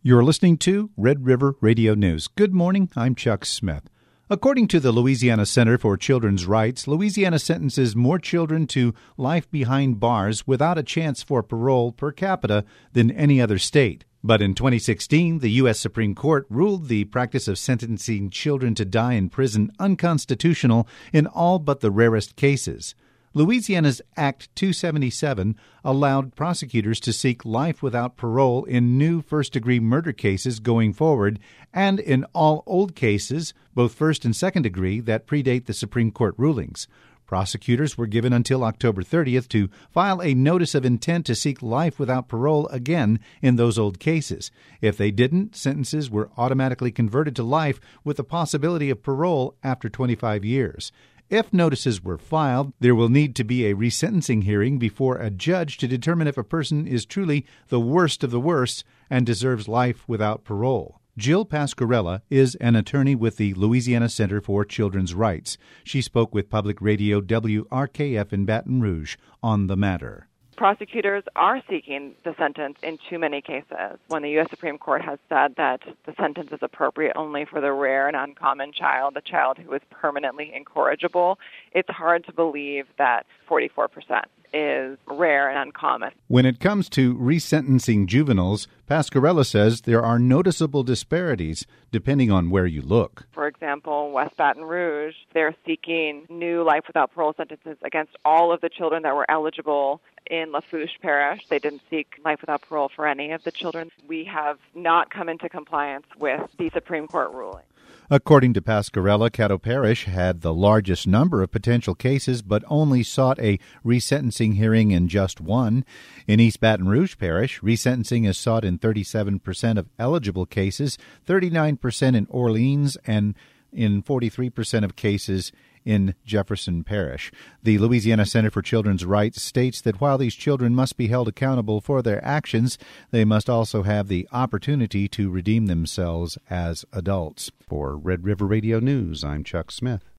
You're listening to Red River Radio News. Good morning, I'm Chuck Smith. According to the Louisiana Center for Children's Rights, Louisiana sentences more children to life behind bars without a chance for parole per capita than any other state. But in 2016, the U.S. Supreme Court ruled the practice of sentencing children to die in prison unconstitutional in all but the rarest cases. Louisiana's Act 277 allowed prosecutors to seek life without parole in new first-degree murder cases going forward and in all old cases, both first and second degree, that predate the Supreme Court rulings. Prosecutors were given until October 30th to file a notice of intent to seek life without parole again in those old cases. If they didn't, sentences were automatically converted to life with the possibility of parole after 25 years. If notices were filed, there will need to be a resentencing hearing before a judge to determine if a person is truly the worst of the worst and deserves life without parole. Jill Pasquarella is an attorney with the Louisiana Center for Children's Rights. She spoke with Public Radio WRKF in Baton Rouge on the matter. Prosecutors are seeking the sentence in too many cases. When the U.S. Supreme Court has said that the sentence is appropriate only for the rare and uncommon child, the child who is permanently incorrigible, it's hard to believe that 44% is rare and uncommon. When it comes to resentencing juveniles, Pasquarella says there are noticeable disparities depending on where you look. For example, West Baton Rouge, they're seeking new life without parole sentences against all of the children that were eligible in Lafourche Parish. They didn't seek life without parole for any of the children. We have not come into compliance with the Supreme Court ruling. According to Pasquarella, Caddo Parish had the largest number of potential cases, but only sought a resentencing hearing in just one. In East Baton Rouge Parish, resentencing is sought in 37% of eligible cases, 39% in Orleans, and in 43% of cases in Jefferson Parish. The Louisiana Center for Children's Rights states that while these children must be held accountable for their actions, they must also have the opportunity to redeem themselves as adults. For Red River Radio News, I'm Chuck Smith.